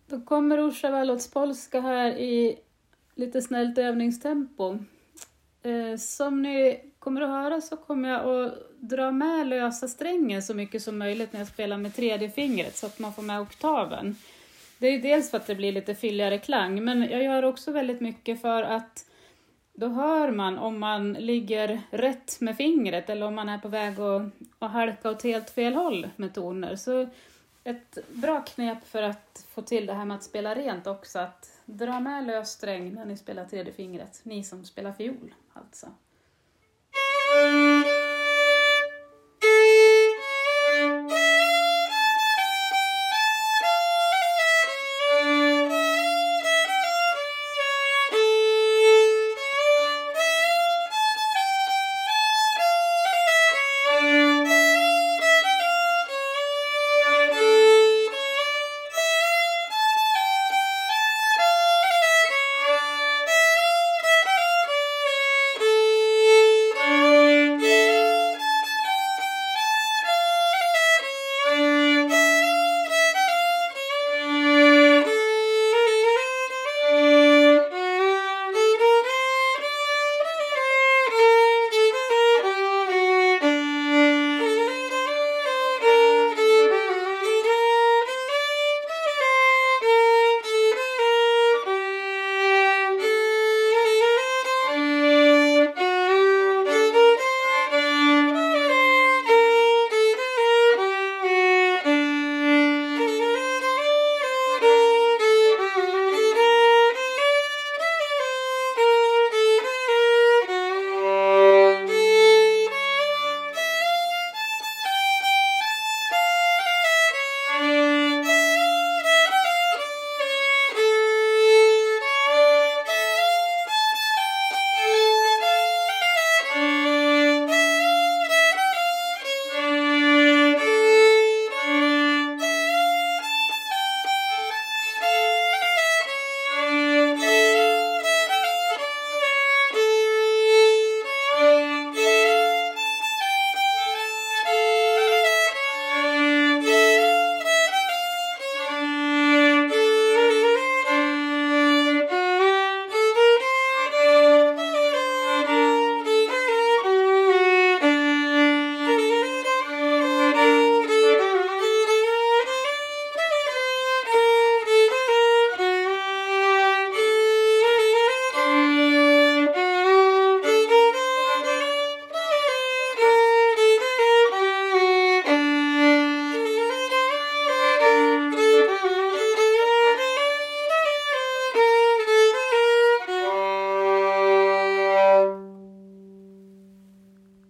Då kommer Orsa Wallotspolska här i lite snällt övningstempo. Som ni kommer att höra så kommer jag att dra med lösa strängen så mycket som möjligt när jag spelar med tredje fingret så att man får med oktaven. Det är ju dels för att det blir lite fylligare klang, men jag gör också väldigt mycket för att då hör man om man ligger rätt med fingret eller om man är på väg att halka åt helt fel håll med toner. Så ett bra knep för att få till det här med att spela rent också, att dra med lös sträng när ni spelar tredje fingret. Ni som spelar fiol alltså.